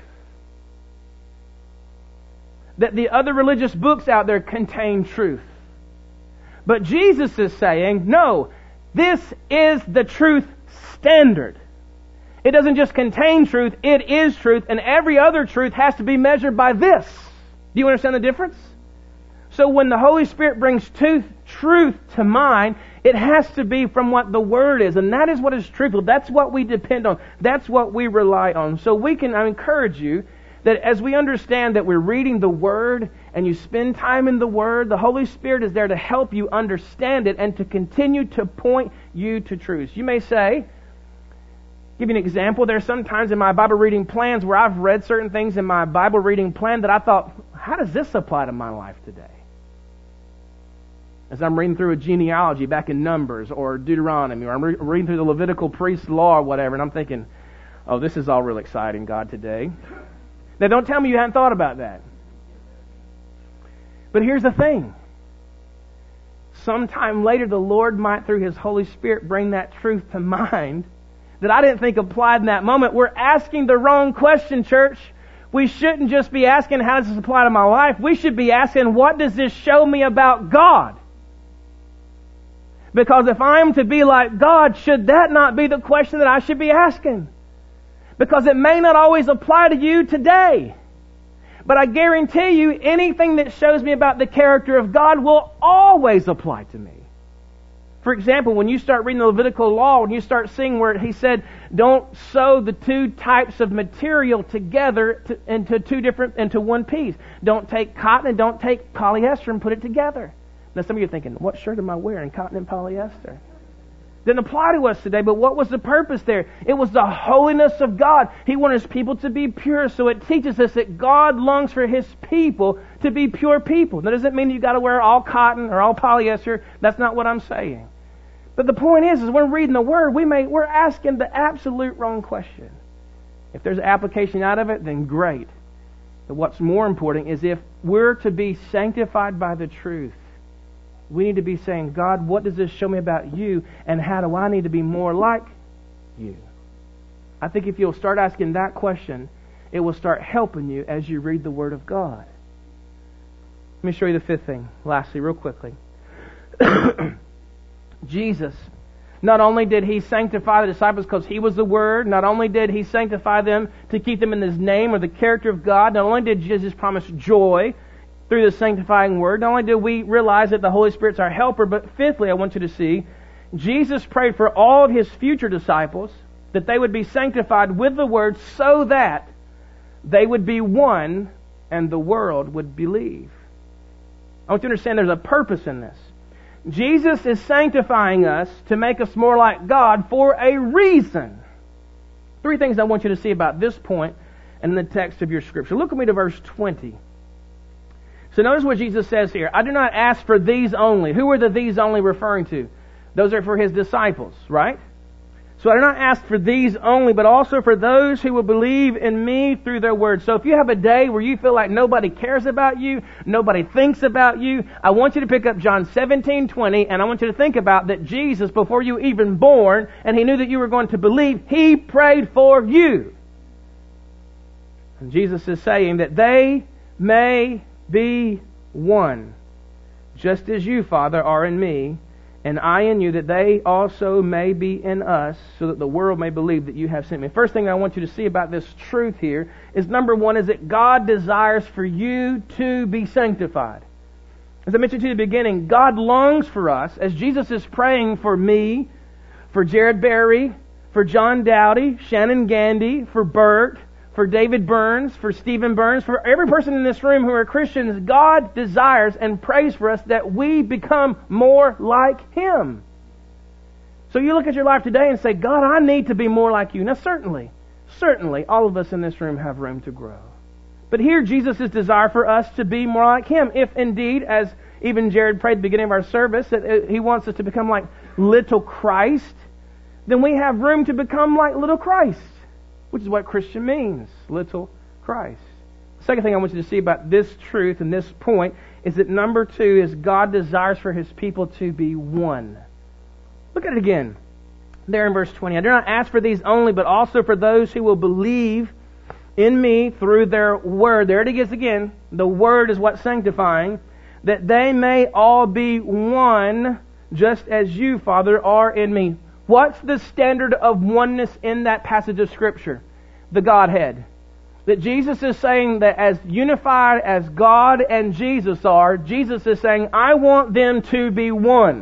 S2: That the other religious books out there contain truth. But Jesus is saying, no, this is the truth standard. It doesn't just contain truth, it is truth, and every other truth has to be measured by this. Do you understand the difference? So when the Holy Spirit brings truth, truth to mind, it has to be from what the Word is, and that is what is truthful. That's what we depend on. That's what we rely on. So we can, I encourage you, that as we understand that we're reading the Word and you spend time in the Word, the Holy Spirit is there to help you understand it and to continue to point you to truth. You may say, give you an example, there are some times in my Bible reading plans where I've read certain things in my Bible reading plan that I thought, how does this apply to my life today? As I'm reading through a genealogy back in Numbers or Deuteronomy, or I'm re- reading through the Levitical priest law or whatever, and I'm thinking, oh, this is all real exciting, God, today. Now, don't tell me you hadn't thought about that. But here's the thing. Sometime later, the Lord might, through His Holy Spirit, bring that truth to mind that I didn't think applied in that moment. We're asking the wrong question, church. We shouldn't just be asking, how does this apply to my life? We should be asking, what does this show me about God? Because if I'm to be like God, should that not be the question that I should be asking? Because it may not always apply to you today. But I guarantee you, anything that shows me about the character of God will always apply to me. For example, when you start reading the Levitical law, when you start seeing where He said, don't sew the two types of material together to, into two different, into one piece. Don't take cotton and don't take polyester and put it together. Now some of you are thinking, what shirt am I wearing? Cotton and polyester. Didn't apply to us today, but what was the purpose there? It was the holiness of God. He wanted His people to be pure, so it teaches us that God longs for His people to be pure people. That doesn't mean you got to wear all cotton or all polyester. That's not what I'm saying. But the point is, is when we're reading the Word, we may, we're asking the absolute wrong question. If there's application out of it, then great. But what's more important is if we're to be sanctified by the truth, we need to be saying, God, what does this show me about You, and how do I need to be more like You? I think if you'll start asking that question, it will start helping you as you read the Word of God. Let me show you the fifth thing, lastly, real quickly. Jesus Not only did He sanctify the disciples because He was the Word, not only did He sanctify them to keep them in His name or the character of God, not only did Jesus promise joy through the sanctifying Word, not only did we realize that the Holy Spirit's our helper, but fifthly, I want you to see, Jesus prayed for all of His future disciples that they would be sanctified with the Word so that they would be one and the world would believe. I want you to understand there's a purpose in this. Jesus is sanctifying us to make us more like God for a reason. Three things I want you to see about this point in the text of your Scripture. Look with me to verse twenty. So notice what Jesus says here. I do not ask for these only. Who are the these only referring to? Those are for His disciples, right? So I do not ask for these only, but also for those who will believe in me through their word. So if you have a day where you feel like nobody cares about you, nobody thinks about you, I want you to pick up John seventeen twenty, and I want you to think about that Jesus, before you were even born, and He knew that you were going to believe, He prayed for you. And Jesus is saying that they may be one, just as you, Father, are in me, and I in you, that they also may be in us, so that the world may believe that you have sent me. First thing I want you to see about this truth here is, number one, is that God desires for you to be sanctified. As I mentioned to you at the beginning, God longs for us, as Jesus is praying for me, for Jared Berry, for John Dowdy, Shannon Gandy, for Bert, for David Burns, for Stephen Burns, for every person in this room who are Christians. God desires and prays for us that we become more like Him. So you look at your life today and say, God, I need to be more like you. Now certainly, certainly all of us in this room have room to grow. But here Jesus' desire for us to be more like Him. If indeed, as even Jared prayed at the beginning of our service, that He wants us to become like little Christ, then we have room to become like little Christ. Which is what Christian means, little Christ. The second thing I want you to see about this truth and this point is that number two is God desires for His people to be one. Look at it again. There in verse twenty. I do not ask for these only, but also for those who will believe in me through their word. There it is again. The word is what's sanctifying. That they may all be one, just as you, Father, are in me. What's the standard of oneness in that passage of Scripture? The Godhead. That Jesus is saying that as unified as God and Jesus are, Jesus is saying, I want them to be one.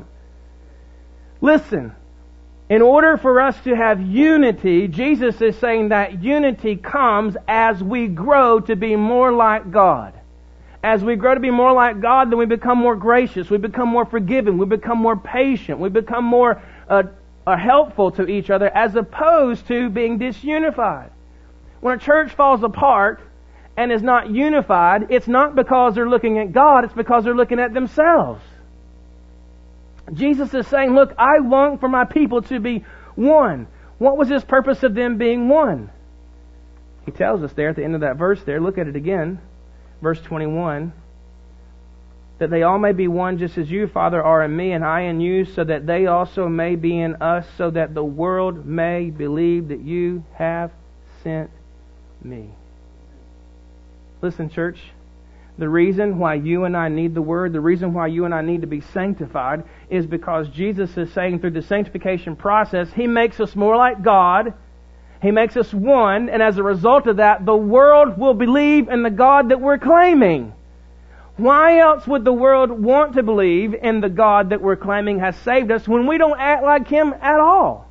S2: Listen, in order for us to have unity, Jesus is saying that unity comes as we grow to be more like God. As we grow to be more like God, then we become more gracious, we become more forgiving, we become more patient, we become more uh, are helpful to each other, as opposed to being disunified. When a church falls apart and is not unified, it's not because they're looking at God, it's because they're looking at themselves. Jesus is saying, look, I long for my people to be one. What was His purpose of them being one? He tells us there at the end of that verse there, look at it again, verse twenty-one. That they all may be one, just as you, Father, are in me, and I in you, so that they also may be in us, so that the world may believe that you have sent me. Listen, church, the reason why you and I need the Word, the reason why you and I need to be sanctified, is because Jesus is saying through the sanctification process, He makes us more like God, He makes us one, and as a result of that, the world will believe in the God that we're claiming. Why else would the world want to believe in the God that we're claiming has saved us when we don't act like Him at all?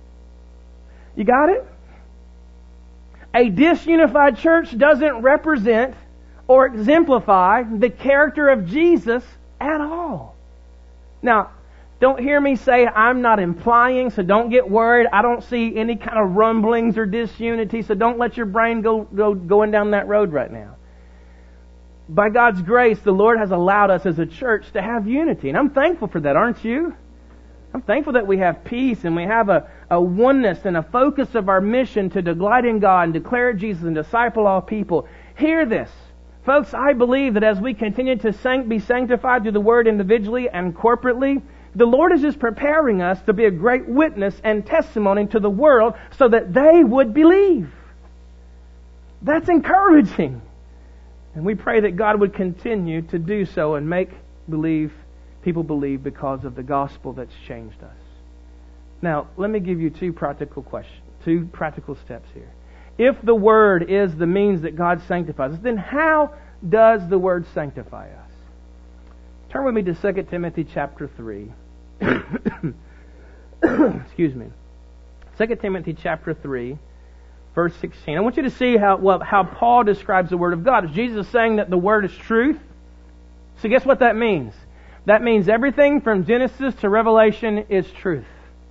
S2: You got it? A disunified church doesn't represent or exemplify the character of Jesus at all. Now, don't hear me say I'm not implying, so don't get worried. I don't see any kind of rumblings or disunity, so don't let your brain go, go going down that road right now. By God's grace, the Lord has allowed us as a church to have unity. And I'm thankful for that, aren't you? I'm thankful that we have peace and we have a, a oneness and a focus of our mission to delight in God and declare Jesus and disciple all people. Hear this. Folks, I believe that as we continue to sanct- be sanctified through the Word individually and corporately, the Lord is just preparing us to be a great witness and testimony to the world so that they would believe. That's encouraging. And we pray that God would continue to do so and make believe people believe because of the gospel that's changed us. Now, let me give you two practical questions, two practical steps here. If the Word is the means that God sanctifies us, then how does the Word sanctify us? Turn with me to Second Timothy chapter three. Excuse me. Second Timothy chapter three, verse sixteen. I want you to see how well, how Paul describes the Word of God. Jesus is saying that the Word is truth. So guess what that means? That means everything from Genesis to Revelation is truth.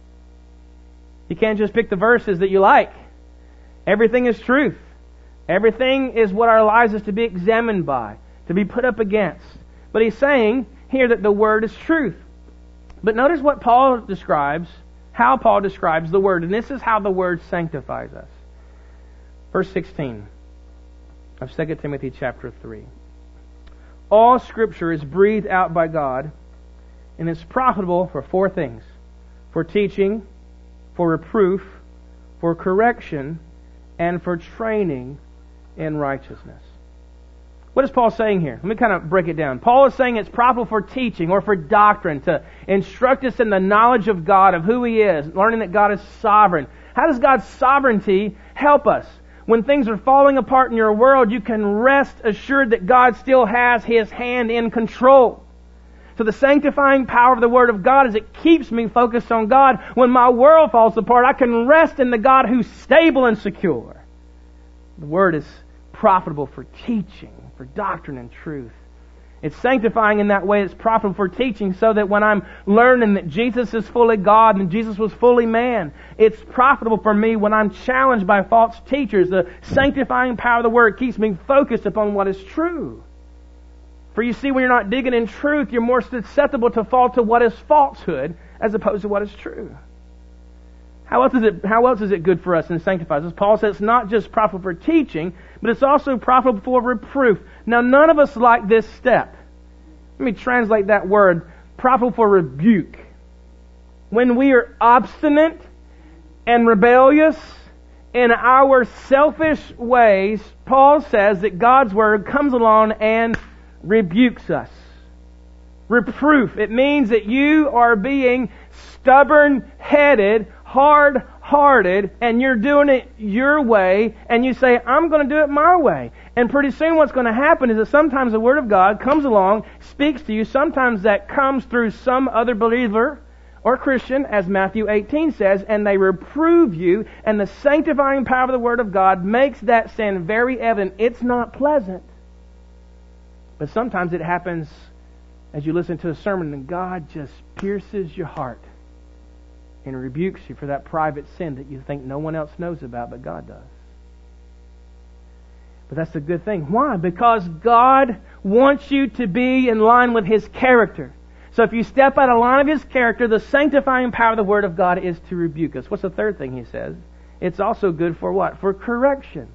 S2: You can't just pick the verses that you like. Everything is truth. Everything is what our lives is to be examined by, to be put up against. But he's saying here that the Word is truth. But notice what Paul describes, how Paul describes the Word. And this is how the Word sanctifies us. Verse sixteen of Second Timothy chapter three. All Scripture is breathed out by God and is profitable for four things. For teaching, for reproof, for correction, and for training in righteousness. What is Paul saying here? Let me kind of break it down. Paul is saying it's profitable for teaching or for doctrine, to instruct us in the knowledge of God, of who He is, learning that God is sovereign. How does God's sovereignty help us? When things are falling apart in your world, you can rest assured that God still has His hand in control. So the sanctifying power of the Word of God is it keeps me focused on God. When my world falls apart, I can rest in the God who's stable and secure. The Word is profitable for teaching, for doctrine and truth. It's sanctifying in that way. It's profitable for teaching so that when I'm learning that Jesus is fully God and Jesus was fully man, it's profitable for me when I'm challenged by false teachers. The sanctifying power of the Word keeps me focused upon what is true. For you see, when you're not digging in truth, you're more susceptible to fall to what is falsehood as opposed to what is true. How else is it, how else is it good for us and sanctifies us? Paul says it's not just profitable for teaching, but it's also profitable for reproof. Now, none of us like this step. Let me translate that word, profitable for rebuke. When we are obstinate and rebellious in our selfish ways, Paul says that God's Word comes along and rebukes us. Reproof. It means that you are being stubborn-headed, hard-hearted, and you're doing it your way, and you say, I'm going to do it my way. And pretty soon what's going to happen is that sometimes the Word of God comes along, speaks to you. Sometimes that comes through some other believer or Christian, as Matthew eighteen says, and they reprove you, and the sanctifying power of the Word of God makes that sin very evident. It's not pleasant. But sometimes it happens as you listen to a sermon and God just pierces your heart and rebukes you for that private sin that you think no one else knows about, but God does. But that's a good thing. Why? Because God wants you to be in line with His character. So if you step out of line of His character, the sanctifying power of the Word of God is to rebuke us. What's the third thing he says? It's also good for what? For correction.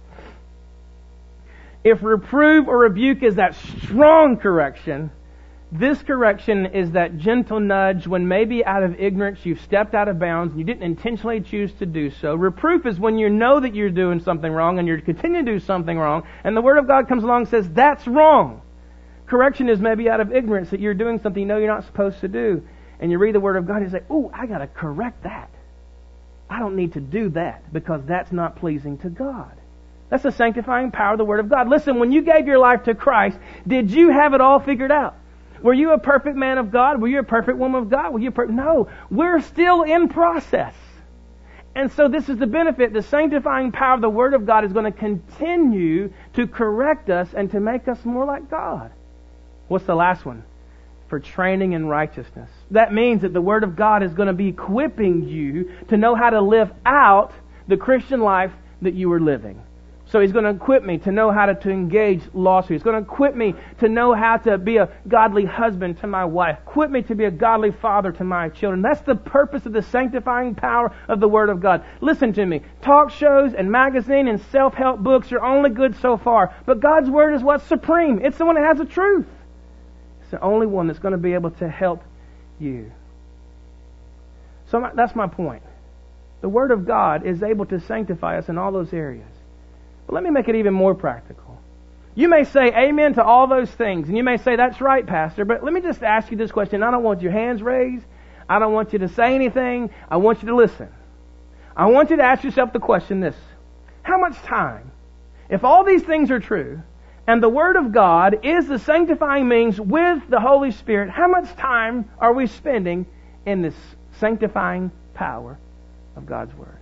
S2: If reprove or rebuke is that strong correction, this correction is that gentle nudge when maybe out of ignorance you've stepped out of bounds and you didn't intentionally choose to do so. Reproof is when you know that you're doing something wrong and you're continuing to do something wrong, and the Word of God comes along and says, that's wrong. Correction is maybe out of ignorance that you're doing something you know you're not supposed to do. And you read the Word of God and you say, ooh, I got to correct that. I don't need to do that because that's not pleasing to God. That's the sanctifying power of the Word of God. Listen, when you gave your life to Christ, did you have it all figured out? Were you a perfect man of God? Were you a perfect woman of God? Were you a per- No, we're still in process. And so this is the benefit. The sanctifying power of the Word of God is going to continue to correct us and to make us more like God. What's the last one? For training in righteousness. That means that the Word of God is going to be equipping you to know how to live out the Christian life that you are living. So He's going to equip me to know how to, to engage lawsuits. He's going to equip me to know how to be a godly husband to my wife. Equip me to be a godly father to my children. That's the purpose of the sanctifying power of the Word of God. Listen to me. Talk shows and magazine and self-help books are only good so far. But God's Word is what's supreme. It's the one that has the truth. It's the only one that's going to be able to help you. So my, that's my point. The Word of God is able to sanctify us in all those areas. But let me make it even more practical. You may say amen to all those things, and you may say, that's right, Pastor, but let me just ask you this question. I don't want your hands raised. I don't want you to say anything. I want you to listen. I want you to ask yourself the question this. How much time, if all these things are true, and the Word of God is the sanctifying means with the Holy Spirit, how much time are we spending in this sanctifying power of God's Word?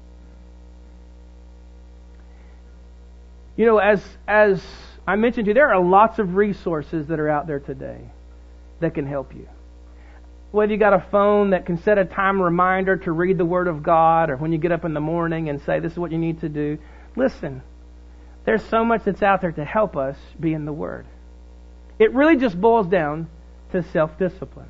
S2: You know, as as I mentioned to you, there are lots of resources that are out there today that can help you. Whether you got a phone that can set a time reminder to read the Word of God, or when you get up in the morning and say, this is what you need to do. Listen, there's so much that's out there to help us be in the Word. It really just boils down to self-discipline.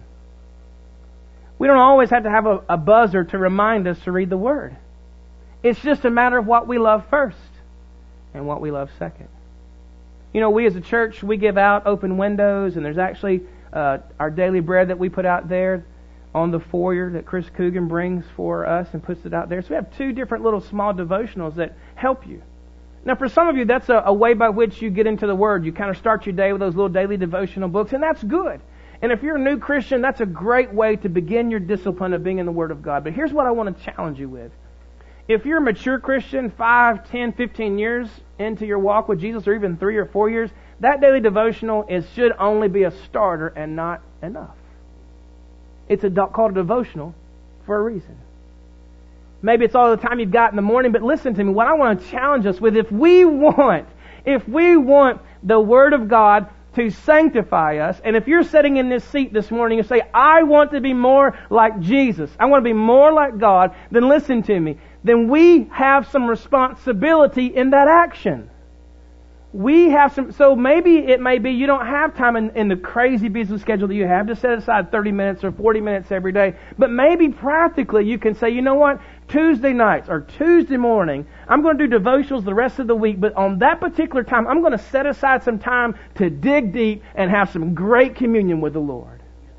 S2: We don't always have to have a, a buzzer to remind us to read the Word. It's just a matter of what we love first and what we love second. You know, we as a church, we give out open windows, and there's actually uh, our daily bread that we put out there on the foyer that Chris Coogan brings for us and puts it out there. So we have two different little small devotionals that help you. Now, for some of you, that's a, a way by which you get into the Word. You kind of start your day with those little daily devotional books, and that's good. And if you're a new Christian, that's a great way to begin your discipline of being in the Word of God. But here's what I want to challenge you with. If you're a mature Christian, five, ten, fifteen years into your walk with Jesus, or even three or four years, that daily devotional is should only be a starter and not enough. It's a, called a devotional for a reason. Maybe it's all the time you've got in the morning, but listen to me. What I want to challenge us with, if we want, if we want the Word of God to sanctify us, and if you're sitting in this seat this morning and say, I want to be more like Jesus, I want to be more like God, then listen to me. Then we have some responsibility in that action. We have some, so maybe it may be you don't have time in, in the crazy busy schedule that you have to set aside thirty minutes or forty minutes every day. But maybe practically you can say, you know what, Tuesday nights or Tuesday morning, I'm going to do devotionals the rest of the week, but on that particular time, I'm going to set aside some time to dig deep and have some great communion with the Lord.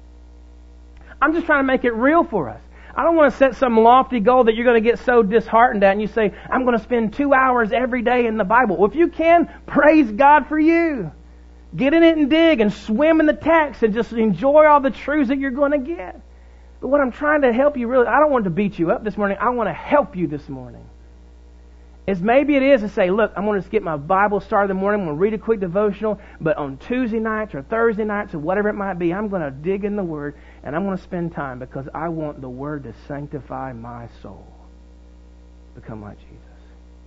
S2: I'm just trying to make it real for us. I don't want to set some lofty goal that you're going to get so disheartened at and you say, I'm going to spend two hours every day in the Bible. Well, if you can, praise God for you. Get in it and dig and swim in the text and just enjoy all the truths that you're going to get. But what I'm trying to help you really, I don't want to beat you up this morning. I want to help you this morning. Is maybe it is to say, look, I'm going to get my Bible started in the morning. I'm going to read a quick devotional. But on Tuesday nights or Thursday nights or whatever it might be, I'm going to dig in the Word and I'm going to spend time because I want the Word to sanctify my soul. Become like Jesus.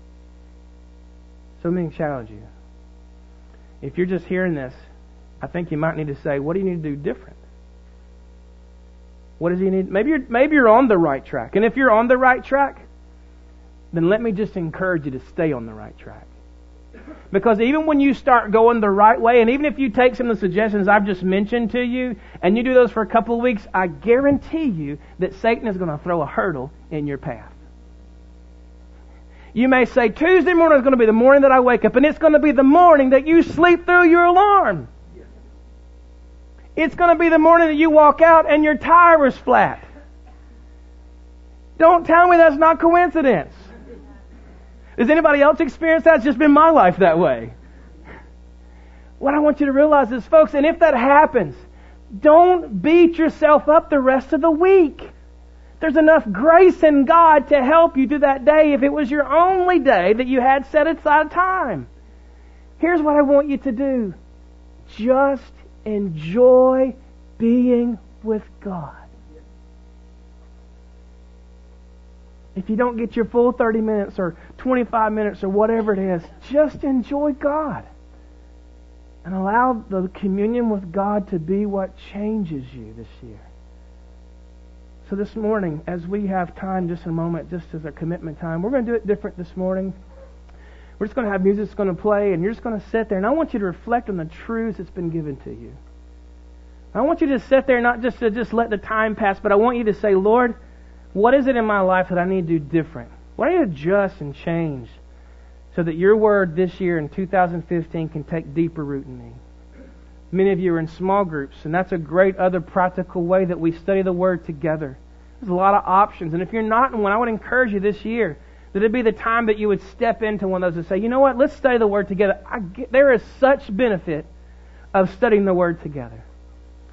S2: So let me challenge you. If you're just hearing this, I think you might need to say, what do you need to do different? What does he need? Maybe you're, maybe you're on the right track. And if you're on the right track, then let me just encourage you to stay on the right track. Because even when you start going the right way, and even if you take some of the suggestions I've just mentioned to you, and you do those for a couple of weeks, I guarantee you that Satan is going to throw a hurdle in your path. You may say, Tuesday morning is going to be the morning that I wake up, and it's going to be the morning that you sleep through your alarm. It's going to be the morning that you walk out and your tire is flat. Don't tell me that's not coincidence. Does anybody else experience that? It's just been my life that way. What I want you to realize is, folks, and if that happens, don't beat yourself up the rest of the week. There's enough grace in God to help you through that day if it was your only day that you had set aside time. Here's what I want you to do. Just enjoy being with God. If you don't get your full thirty minutes or twenty-five minutes or whatever it is, just enjoy God. And allow the communion with God to be what changes you this year. So this morning, as we have time, just a moment, just as a commitment time, we're going to do it different this morning. We're just going to have music that's going to play, and you're just going to sit there. And I want you to reflect on the truths that's been given to you. I want you to sit there, not just to just let the time pass, but I want you to say, Lord, what is it in my life that I need to do different? What do I need to adjust and change so that your Word this year in two thousand fifteen can take deeper root in me? Many of you are in small groups, and that's a great other practical way that we study the Word together. There's a lot of options, and if you're not in one, I would encourage you this year that it'd be the time that you would step into one of those and say, you know what, let's study the Word together. I get, there is such benefit of studying the Word together.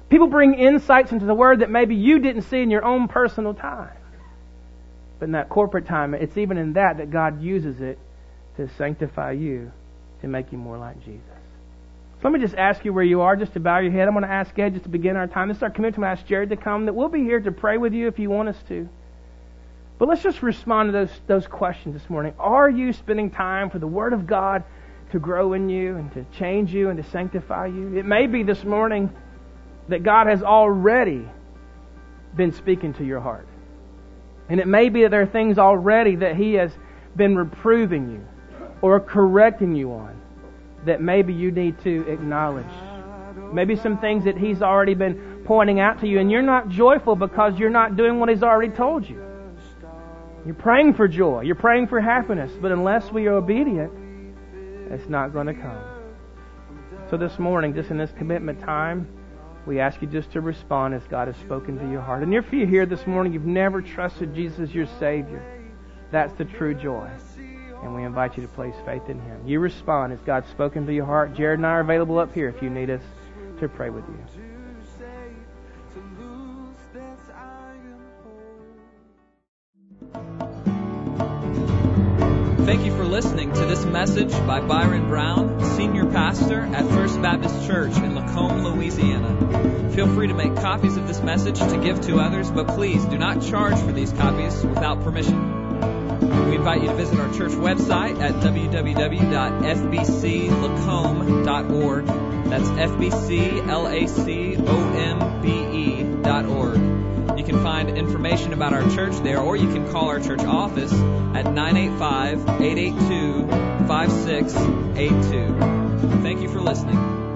S2: People bring insights into the Word that maybe you didn't see in your own personal time. But in that corporate time, it's even in that that God uses it to sanctify you, to make you more like Jesus. So let me just ask you where you are, just to bow your head. I'm going to ask Ed just to begin our time. This is our community. I'm going to ask Jared to come. That we'll be here to pray with you if you want us to. But let's just respond to those those questions this morning. Are you spending time for the Word of God to grow in you and to change you and to sanctify you? It may be this morning that God has already been speaking to your heart. And it may be that there are things already that He has been reproving you or correcting you on that maybe you need to acknowledge. Maybe some things that He's already been pointing out to you, and you're not joyful because you're not doing what He's already told you. You're praying for joy. You're praying for happiness. But unless we are obedient, it's not going to come. So this morning, just in this commitment time, we ask you just to respond as God has spoken to your heart. And if you're here this morning, you've never trusted Jesus as your Savior, that's the true joy. And we invite you to place faith in Him. You respond as God's spoken to your heart. Jared and I are available up here if you need us to pray with you.
S1: Thank you for listening to this message by Byron Brown, Senior Pastor at First Baptist Church in Lacombe, Louisiana. Feel free to make copies of this message to give to others, but please do not charge for these copies without permission. We invite you to visit our church website at w w w dot f b c lacombe dot org. That's F B C L A C O M B E dot org. You can find information about our church there, or you can call our church office at nine eight five, eight eight two, five six eight two. Thank you for listening.